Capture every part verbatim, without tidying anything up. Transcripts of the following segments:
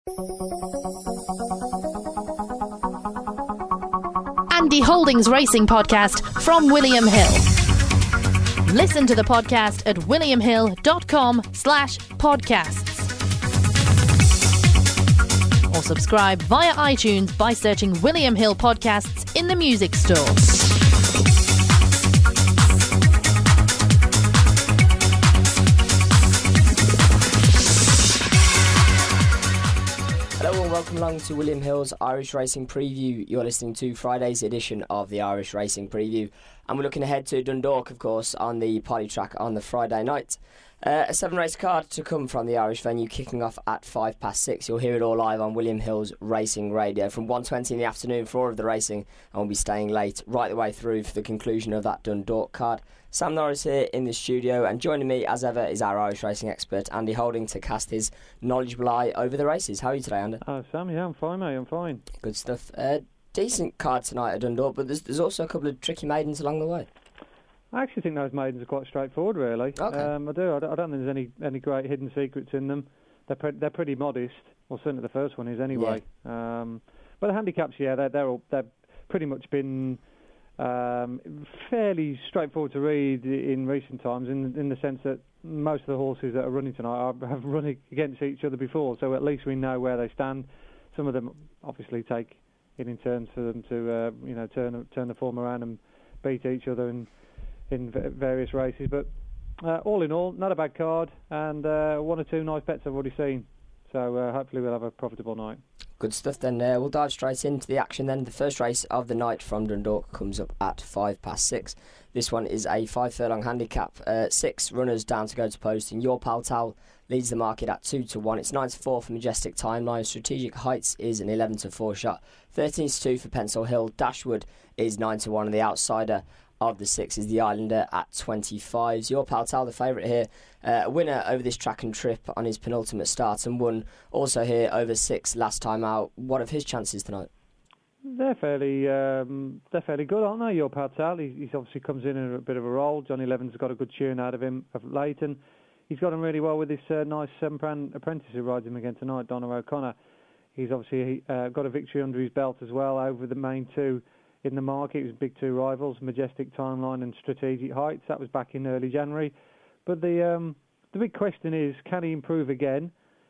Andy Holdings Racing Podcast from William Hill. Listen to the podcast at williamhill.com slash podcasts. Or subscribe via iTunes by searching William Hill Podcasts in the music store. Hello and welcome along to William Hill's Irish Racing Preview. You're listening to Friday's edition of the Irish Racing Preview, and we're looking ahead to Dundalk, of course, on the party track on the Friday night. Uh, a seven race card to come from the Irish venue, kicking off at five past six. You'll hear it all live on William Hill's Racing Radio from one twenty in the afternoon for all of the racing, and we'll be staying late right the way through for the conclusion of that Dundalk card. Sam Norris here in the studio, and joining me as ever is our Irish racing expert Andy Holding to cast his knowledgeable eye over the races. How are you today, Andy? Oh, Sam, yeah, I'm fine, mate, I'm fine. Good stuff. Uh, decent card tonight at Dundalk, but there's, there's also a couple of tricky maidens along the way. I actually think those maidens are quite straightforward, really. Okay. Um, I do. I don't, I don't think there's any, any great hidden secrets in them. They're pre- they're pretty modest. Well, certainly the first one is anyway. Yeah. Um, but the handicaps, yeah, they're they're all, they're pretty much been um, fairly straightforward to read in recent times, in in the sense that most of the horses that are running tonight are, have run against each other before, so at least we know where they stand. Some of them obviously take it in turns for them to uh, you know turn turn the form around and beat each other and. in various races, but uh, all in all, not a bad card, and uh, one or two nice bets I've already seen, so uh, hopefully we'll have a profitable night. Good stuff then. Uh, we'll dive straight into the action then. The first race of the night from Dundalk comes up at five past six. This one is a five furlong handicap. Uh, six runners down to go to post, and Your Pal Tal leads the market at two to one. It's nine to four for Majestic Timeline. Strategic Heights is an eleven to four shot. thirteen to two for Pencil Hill. Dashwood is nine to one, and the outsider of the six is the Islander at twenty-five. Your Pal Tal, the favourite here, uh, a winner over this track and trip on his penultimate start, and won also here over six last time out. What of his chances tonight? They're fairly um, they're fairly good, aren't they, Your Pal Tal? He he's obviously comes in in a bit of a role. Johnny Levin's got a good tune out of him of late, and he's got on really well with this uh, nice seven-pound apprentice who rides him again tonight, Donna O'Connor. He's obviously uh, got a victory under his belt as well over the main two in the market. It was big two rivals, Majestic Timeline and Strategic Heights. That was back in early January. But the um, the big question is, can he improve again?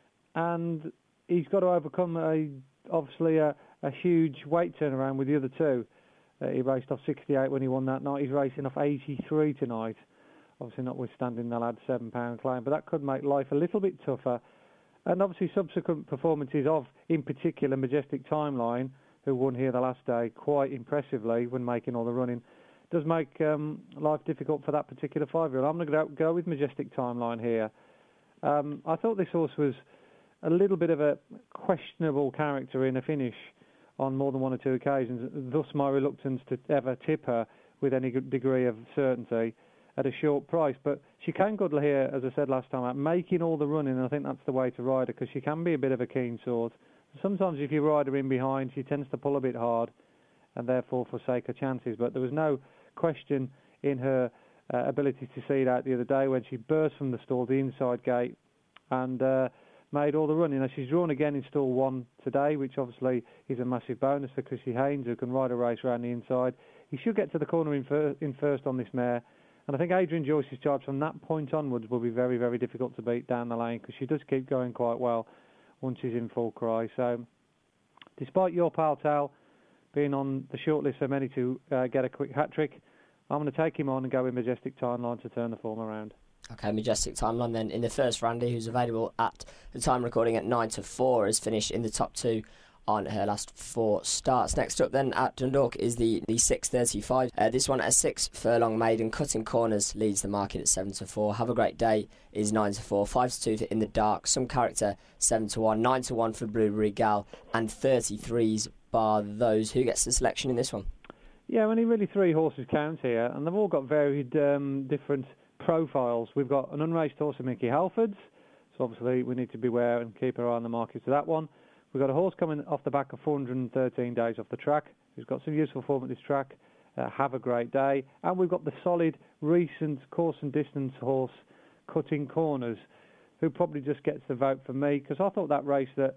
And he's got to overcome a obviously a, a huge weight turnaround with the other two. Uh, he raced off sixty-eight when he won that night. He's racing off eighty-three tonight. Obviously notwithstanding the lad's seven pound claim, but that could make life a little bit tougher. And obviously subsequent performances of, in particular, Majestic Timeline, who won here the last day quite impressively when making all the running, does make um, life difficult for that particular five-year-old. I'm going to go with Majestic Timeline here. Um, I thought this horse was a little bit of a questionable character in a finish on more than one or two occasions, thus my reluctance to ever tip her with any degree of certainty at a short price. But she came good here, as I said last time out, making all the running, and I think that's the way to ride her, because she can be a bit of a keen sword. Sometimes if you ride her in behind, she tends to pull a bit hard and therefore forsake her chances. But there was no question in her uh, ability to see it out the other day when she burst from the stall, the inside gate, and uh, made all the running. Now, she's drawn again in stall one today, which obviously is a massive bonus for Chrissy Haynes, who can ride a race around the inside. He should get to the corner in, fir- in first on this mare. And I think Adrian Joyce's charge from that point onwards will be very, very difficult to beat down the lane, because she does keep going quite well once she's in full cry. So, despite Your Pal Tal being on the shortlist for many to uh, get a quick hat-trick, I'm going to take him on and go with Majestic Timeline to turn the form around. Okay, Majestic Timeline then in the first. Randy, who's available at the time recording at nine to four, has finished in the top two on her last four starts. Next up then at Dundalk is the, the six thirty-five. Uh, this one, a six furlong maiden, Cutting Corners, leads the market at seven to four. Have a Great Day is nine to four. five to two for In the Dark. Some Character, seven to one. nine to one for Blue Regal. And thirty-threes bar those. Who gets the selection in this one? Yeah, only really three horses count here, and they've all got varied um, different profiles. We've got an unraced horse of Mickey Halford's, so obviously we need to beware and keep our eye on the market for that one. We've got a horse coming off the back of four hundred thirteen days off the track, who's got some useful form at this track. Uh, have a Great Day. And we've got the solid, recent course and distance horse, Cutting Corners, who probably just gets the vote for me, because I thought that race that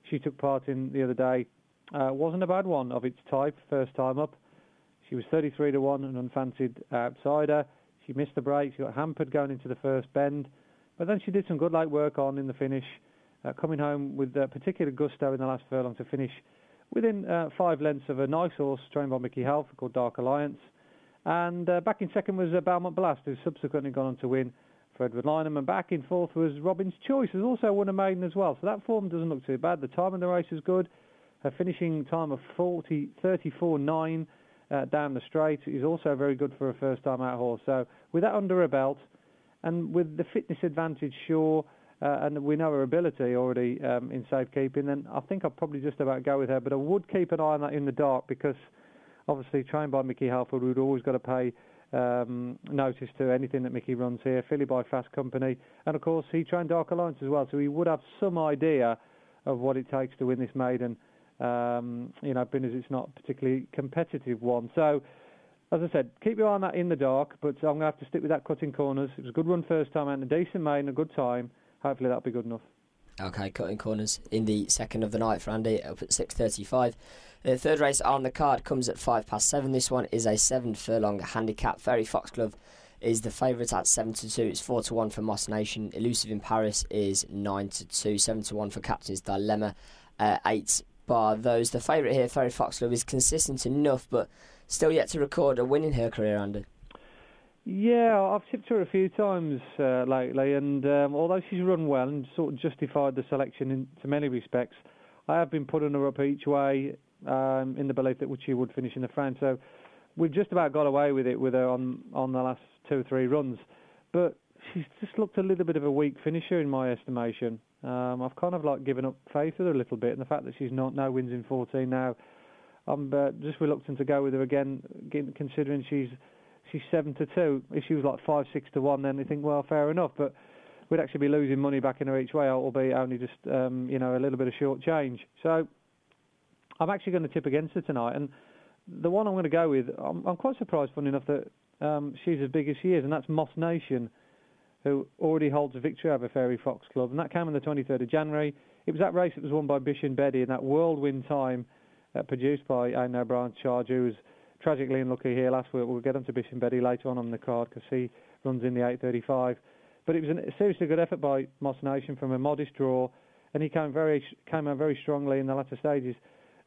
she took part in the other day uh, wasn't a bad one of its type, first time up. She was thirty-three to one, an unfancied outsider. She missed the break, she got hampered going into the first bend, but then she did some good light work on in the finish, uh, coming home with uh, particular gusto in the last furlong to finish within uh, five lengths of a nice horse trained by Mickey Halford called Dark Alliance. And uh, back in second was uh, Belmont Blast, who's subsequently gone on to win for Edward Lynham. And back in fourth was Robin's Choice, who's also won a maiden as well. So that form doesn't look too bad. The time in the race is good. Her finishing time of forty, thirty-four nine uh, down the straight is also very good for a first-time out horse. So with that under her belt, and with the fitness advantage, sure, uh, and we know her ability already um, in safekeeping, then I think I'll probably just about go with her. But I would keep an eye on that in the dark, because obviously trained by Mickey Halford, we'd always got to pay um, notice to anything that Mickey runs here. Filly by Fast Company, and of course he trained Dark Alliance as well, so he would have some idea of what it takes to win this maiden, um, you know, being as it's not a particularly competitive one. So as I said, keep your eye on that in the dark, but I'm going to have to stick with that Cutting Corners. It was a good run first time out, and a decent maiden, a good time. Hopefully that'll be good enough. Okay, Cutting Corners in the second of the night for Andy, up at six thirty-five. The third race on the card comes at five past seven. This one is a seven furlong handicap. Fairy Foxglove is the favourite at seven to two. It's four to one for Moss Nation. Elusive in Paris is nine to two. seven to one for Captain's Dilemma. Uh, eight bar those. The favourite here, Fairy Foxglove, is consistent enough, but still yet to record a win in her career, Andy. Yeah, I've tipped her a few times uh, lately, and um, although she's run well and sort of justified the selection in to many respects, I have been putting her up each way um, in the belief that she would finish in the front. So we've just about got away with it with her on, on the last two or three runs. But she's just looked a little bit of a weak finisher in my estimation. Um, I've kind of like given up faith with her a little bit, and the fact that she's not no wins in fourteen now, I'm uh, just reluctant to go with her again, considering she's she's seven to two. If she was like five six to one, then you think, well, fair enough. But we'd actually be losing money back in her each way, albeit only just um, you know a little bit of short change. So I'm actually going to tip against her tonight, and the one I'm going to go with, I'm, I'm quite surprised, funny enough, that um, she's as big as she is, and that's Moss Nation, who already holds a victory over Fairy Foxglove, and that came on the twenty-third of January. It was that race that was won by Bish and Betty, and that whirlwind time uh, produced by Aidan O'Brien's charge, who was tragically unlucky here last week. We'll get on to Bish and Betty later on on the card, because he runs in the eight thirty-five. But it was a seriously good effort by Moss Nation from a modest draw, and he came very came out very strongly in the latter stages.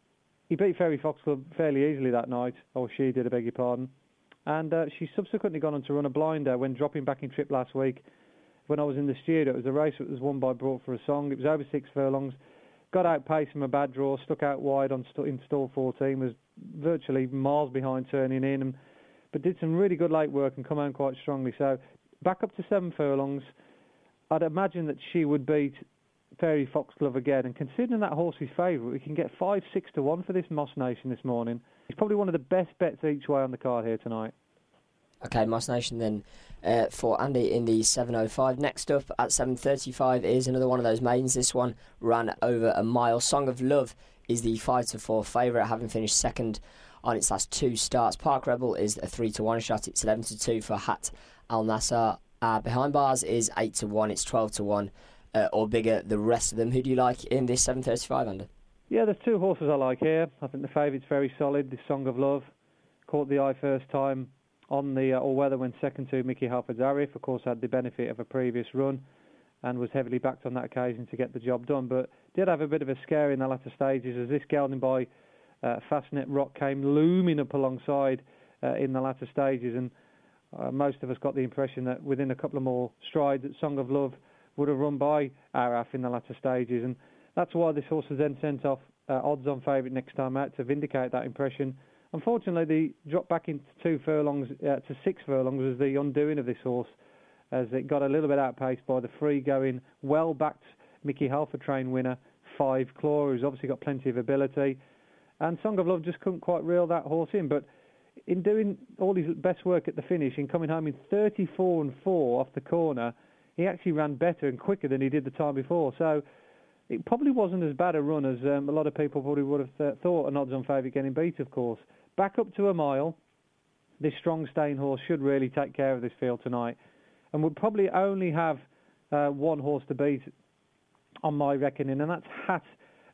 He beat Fairy Foxglove fairly easily that night, or she did, I beg your pardon. And uh, she's subsequently gone on to run a blinder when dropping back in trip last week. When I was in the studio, it was a race that was won by Brought for a Song. It was over six furlongs. Got outpaced from a bad draw, stuck out wide on st- in stall fourteen, was virtually miles behind turning in, and, but did some really good late work and come home quite strongly. So back up to seven furlongs. I'd imagine that she would beat Fairy Foxglove again, and considering that horse's favourite, we can get five six to one for this Moss Nation this morning. He's probably one of the best bets each way on the card here tonight. Okay, Moss Nation then uh, for Andy in the seven oh five. Next up at seven thirty-five is another one of those maidens. This one ran over a mile. Song of Love is the five to four favourite, having finished second on its last two starts. Park Rebel is a three to one shot. It's eleven to two for Hat Al Nassar. Uh, behind bars is eight to one. It's twelve to one uh, or bigger. The rest of them, who do you like in this seven thirty-five, Andy? Yeah, there's two horses I like here. I think the favourite's very solid. This Song of Love caught the eye first time on the uh, all-weather when second to Mickey Halford's Arif. Of course, had the benefit of a previous run and was heavily backed on that occasion to get the job done, but did have a bit of a scare in the latter stages as this gelding by uh, Fastnet Rock came looming up alongside uh, in the latter stages, and uh, most of us got the impression that within a couple of more strides that Song of Love would have run by Araf in the latter stages, and that's why this horse was then sent off uh, odds-on favourite next time out to vindicate that impression. Unfortunately, the drop back into two furlongs uh, to six furlongs was the undoing of this horse, as it got a little bit outpaced by the free-going, well-backed Mickey Halford train winner, Five Claw, who's obviously got plenty of ability. And Song of Love just couldn't quite reel that horse in, but in doing all his best work at the finish, in coming home in thirty-four and four off the corner, he actually ran better and quicker than he did the time before. So it probably wasn't as bad a run as um, a lot of people probably would have th- thought an odds-on favourite getting beat, of course. Back up to a mile, this strong staying horse should really take care of this field tonight, and would probably only have uh, one horse to beat on my reckoning, and that's Hat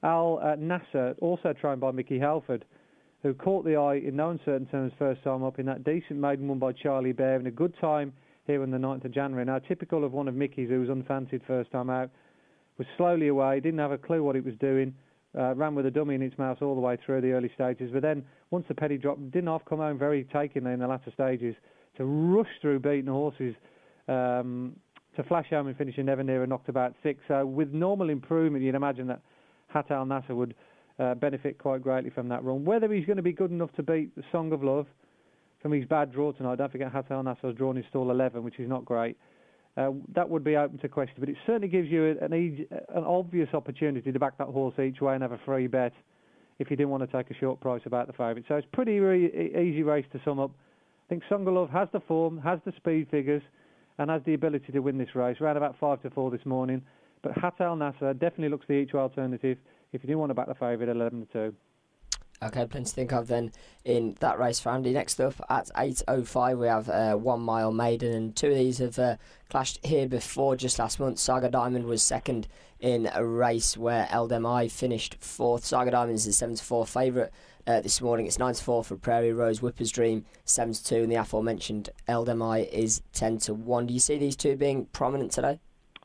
Al uh, Nasser, also trained by Mickey Halford, who caught the eye in no uncertain terms first time up in that decent maiden won by Charlie Bear in a good time here on the ninth of January. Now, typical of one of Mickey's, who was unfancied first time out, was slowly away, didn't have a clue what it was doing, uh, ran with a dummy in its mouth all the way through the early stages, but then once the penny dropped, didn't half come home very takingly in the latter stages to rush through beaten horses um, to flash home and finish in never near a knocked about six. So with normal improvement, you'd imagine that Hat Al Nasser would uh, benefit quite greatly from that run. Whether he's going to be good enough to beat the Song of Love from his bad draw tonight, don't forget Hat Al Nasser has drawn his stall eleven, which is not great. Uh, that would be open to question, but it certainly gives you an, easy, an obvious opportunity to back that horse each way and have a free bet if you didn't want to take a short price about the favourite. So it's a pretty re- easy race to sum up. I think Song of Love has the form, has the speed figures, and has the ability to win this race. Around about five to four this morning. But Hat Al Nasser definitely looks the each way alternative if you didn't want to back the favourite at eleven to two. Okay, plenty to think of then in that race for Andy. Next up at eight oh five we have uh, One Mile Maiden, and two of these have uh, clashed here before just last month. Saga Diamond was second in a race where Eldemai finished fourth. Saga Diamond is the seven to four favourite uh, this morning. It's nine to four for Prairie Rose, Whipper's Dream seven to two, and the aforementioned Eldemai is ten to one. Do you see these two being prominent today?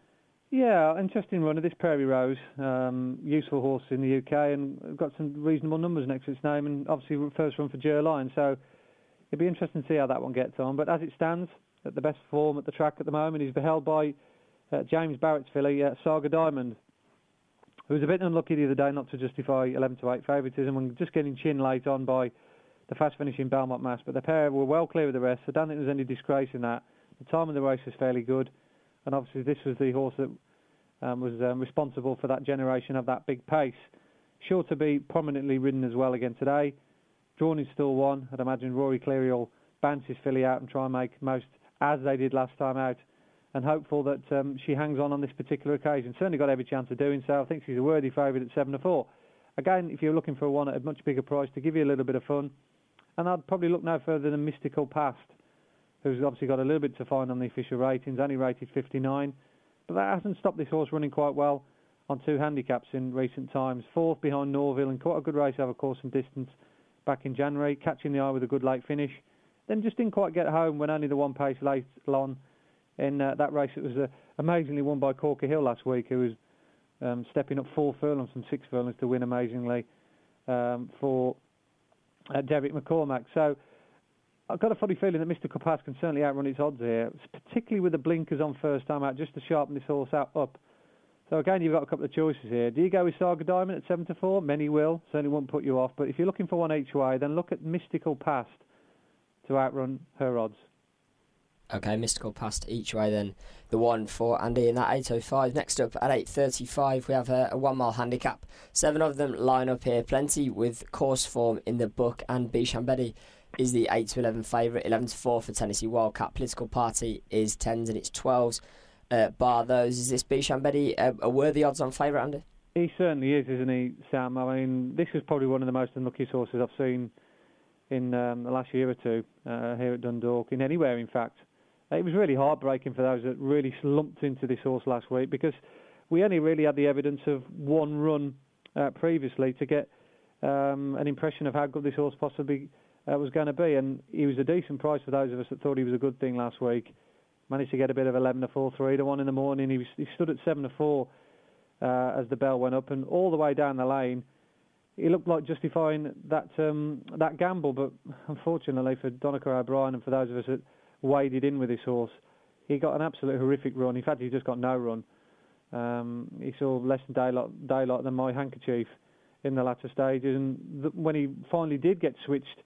Yeah, interesting runner, this Prairie Rose. Um, useful horse in the U K and got some reasonable numbers next to its name, and obviously first run for Ger Line, so it'll be interesting to see how that one gets on. But as it stands, at the best form at the track at the moment, he's beheld by uh, James Barrett's filly, uh, Saga Diamond, who was a bit unlucky the other day not to justify eleven to eight favouritism and just getting chin late on by the fast finishing Belmont Mass. But the pair were well clear of the rest, so I don't think there's any disgrace in that. The time of the race was fairly good. And obviously this was the horse that um, was um, responsible for that generation of that big pace. Sure to be prominently ridden as well again today. Drawn in still one. I'd imagine Rory Cleary will bounce his filly out and try and make most as they did last time out. And hopeful that um, she hangs on on this particular occasion. Certainly got every chance of doing so. I think she's a worthy favourite at seven to four. Again, if you're looking for one at a much bigger price to give you a little bit of fun, and I'd probably look no further than Mystical Past, who's obviously got a little bit to find on the official ratings, only rated fifty-nine. But that hasn't stopped this horse running quite well on two handicaps in recent times. Fourth behind Norville and quite a good race over course and distance back in January, catching the eye with a good late finish. Then just didn't quite get home when only the one pace late on in uh, that race. It was uh, amazingly won by Corker Hill last week, who was um, stepping up four furlongs from six furlongs to win amazingly um, for uh, Derek McCormack. So I've got a funny feeling that Mystical Pass can certainly outrun its odds here, particularly with the blinkers on first time out, just to sharpen this horse out up. So again, you've got a couple of choices here. Do you go with Saga Diamond at seven to four? Many will. Certainly won't put you off. But if you're looking for one each way, then look at Mystical Past to outrun her odds. Okay, Mystical Past each way then. The one for Andy in that eight oh five. Next up at eight thirty-five we have a, a one mile handicap. Seven of them line up here. Plenty with course form in the book, and Bishambedi is the eight to eleven favourite. eleven to four for Tennessee Wildcat. Political Party is tens and it's twelves. Uh, bar those, is this Bishambedi a, a worthy odds on favourite, Andy? He certainly is, isn't he, Sam? I mean, this is probably one of the most unlucky horses I've seen in um, the last year or two uh, here at Dundalk, in anywhere in fact. It was really heartbreaking for those that really slumped into this horse last week, because we only really had the evidence of one run uh, previously to get um, an impression of how good this horse possibly uh, was going to be, and he was a decent price for those of us that thought he was a good thing last week. Managed to get a bit of eleven to four, three to one in the morning. He, was, he stood at seven to four uh, as the bell went up, and all the way down the lane he looked like justifying that um, that gamble, but unfortunately for Donica O'Brien and for those of us that waded in with this horse, he got an absolute horrific run. In fact, he just got no run. Um, he saw less than daylight, daylight than my handkerchief in the latter stages, and th- when he finally did get switched,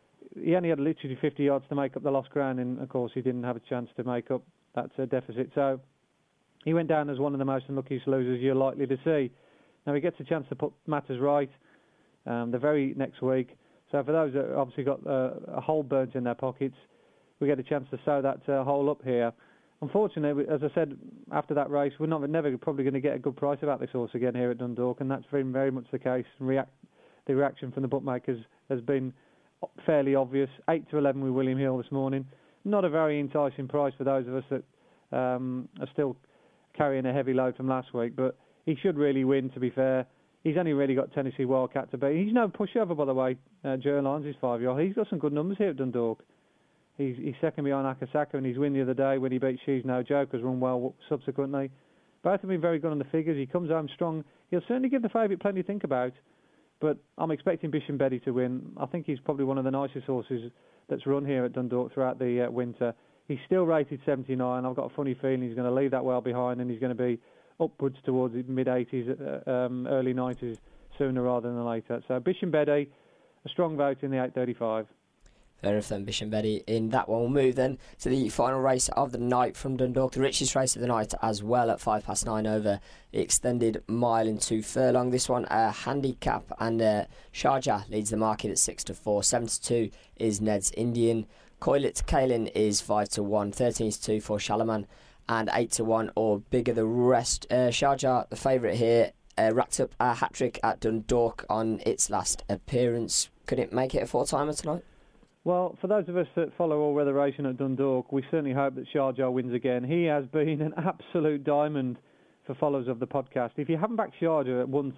he only had literally fifty yards to make up the lost ground, and of course he didn't have a chance to make up that uh, deficit. So he went down as one of the most unluckiest losers you're likely to see. Now he gets a chance to put matters right um, the very next week. So for those that obviously got uh, a hole burnt in their pockets, we get a chance to sew that uh, hole up here. Unfortunately, as I said after that race, we're not never probably going to get a good price about this horse again here at Dundalk, and that's very, very much the case. React, the reaction from the bookmakers has been fairly obvious. eight to eleven with William Hill this morning. Not a very enticing price for those of us that um, are still carrying a heavy load from last week, but he should really win, to be fair. he's only really got Tennessee Wildcat to beat. He's no pushover, by the way. Uh, Jerlines, his five-year-old. He's got some good numbers here at Dundalk. He's, he's second behind Akasaka, and his win the other day when he beat She's No Joke has run well subsequently. Both have been very good on the figures. He comes home strong. He'll certainly give the favourite plenty to think about, but I'm expecting Bisham Betty to win. I think he's probably one of the nicest horses that's run here at Dundalk throughout the uh, winter. He's still rated seventy-nine. I've got a funny feeling he's going to leave that well behind, and he's going to be upwards towards the mid-eighties, uh, um, early nineties sooner rather than later. So Bisham Betty, a strong vote in the eight thirty-five. Fair enough then, Bisham Betty in that one. We'll move then to the final race of the night from Dundalk, the richest race of the night as well, at five past nine over the extended mile and two furlong. This one a handicap, and uh, Sharjah leads the market at six to four. seven to two is Ned's Indian. Coilet Kalin is five to one. thirteen to two for Shalaman, and eight to one or bigger the rest. Uh, Sharjah, the favourite here, uh, racked up a hat-trick at Dundalk on its last appearance. Could it make it a four-timer tonight? Well, for those of us that follow all-weather racing at Dundalk, we certainly hope that Sharjah wins again. He has been an absolute diamond for followers of the podcast. If you haven't backed Sharjah at once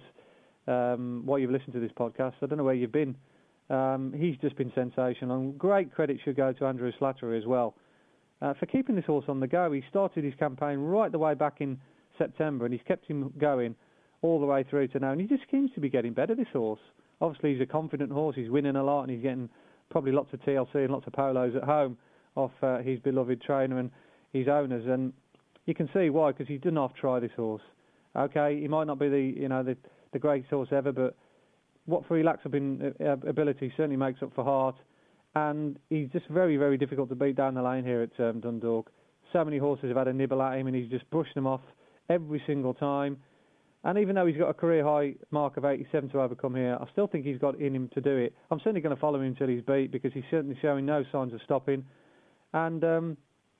um, while you've listened to this podcast, I don't know where you've been. Um, he's just been sensational, and great credit should go to Andrew Slattery as well uh, for keeping this horse on the go. He started his campaign right the way back in September, and he's kept him going all the way through to now, and he just seems to be getting better, this horse. Obviously, he's a confident horse. He's winning a lot, and he's getting probably lots of T L C and lots of polos at home off uh, his beloved trainer and his owners, and you can see why, because he didn't half try this horse. Okay, he might not be the you know the the greatest horse ever, but what for he lacks up in uh, ability certainly makes up for heart, and he's just very very difficult to beat down the lane here at um, Dundalk. So many horses have had a nibble at him, and he's just brushed them off every single time. And even though he's got a career high mark of eighty-seven to overcome here, I still think he's got in him to do it. I'm certainly going to follow him until he's beat, because he's certainly showing no signs of stopping. And, um,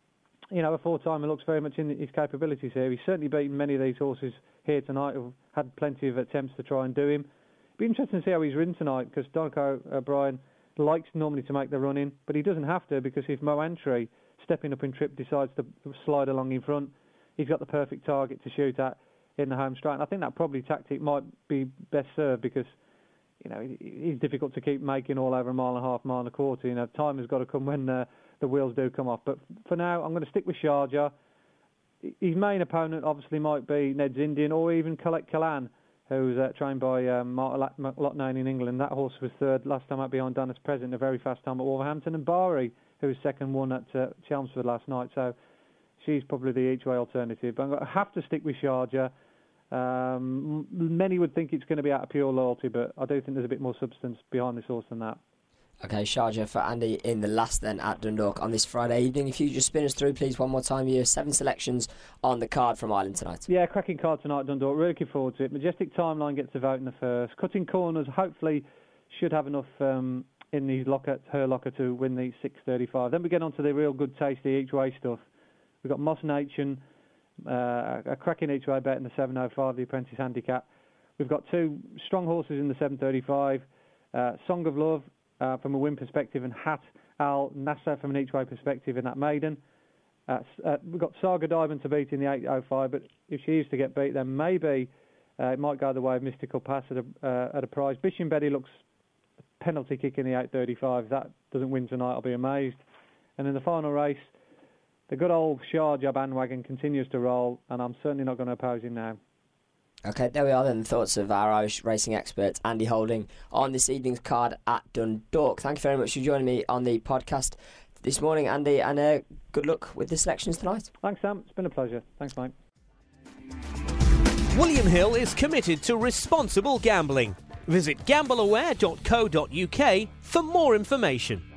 you know, a four-timer looks very much in his capabilities here. He's certainly beaten many of these horses here tonight who've had plenty of attempts to try and do him. It'll be interesting to see how he's ridden tonight, because Donko O'Brien likes normally to make the run in, but he doesn't have to, because if Mo Antry, stepping up in trip, decides to slide along in front, he's got the perfect target to shoot at in the home straight. And I think that probably tactic might be best served, because, you know, he's difficult to keep making all over a mile and a half, mile and a quarter. You know, time has got to come when uh, the wheels do come off. But for now, I'm going to stick with Sharjah. His main opponent obviously might be Ned's Indian, or even Colette Callan, who's uh, trained by um, Martin Loughnane in England. That horse was third last time out behind Donna's Present, a very fast time at Wolverhampton. And Bari, who was second, won at uh, Chelmsford last night. So she's probably the each-way alternative. But I'm going to have to stick with Sharjah. Um, many would think it's going to be out of pure loyalty, but I do think there's a bit more substance behind this horse than that. Okay, Sharjah for Andy in the last then at Dundalk on this Friday evening. If you just spin us through, please, one more time. You have seven selections on the card from Ireland tonight. Yeah, cracking card tonight, Dundalk. Really looking forward to it. Majestic Timeline gets a vote in the first. Cutting Corners hopefully should have enough um, in the locker, her locker to win the six thirty-five. Then we get on to the real good, tasty each-way stuff. We've got Moss Nation, Uh, a cracking each-way bet in the seven oh five, the Apprentice Handicap. We've got two strong horses in the seven thirty-five, uh, Song of Love uh, from a win perspective, and Hat Al Nasser from an each-way perspective in that maiden. Uh, uh, we've got Saga Diamond to beat in the eight oh five, but if she is to get beat, then maybe uh, it might go the way of Mystical Pass at a, uh, at a prize. Bisham Betty looks a penalty kick in the eight thirty-five. If that doesn't win tonight, I'll be amazed. And in the final race, the good old Sharjah bandwagon continues to roll, and I'm certainly not going to oppose him now. Okay, there we are then, the thoughts of our Irish racing expert, Andy Holding, on this evening's card at Dundalk. Thank you very much for joining me on the podcast this morning, Andy, and uh, good luck with the selections tonight. Thanks, Sam. It's been a pleasure. Thanks, mate. William Hill is committed to responsible gambling. Visit gamble aware dot co dot uk for more information.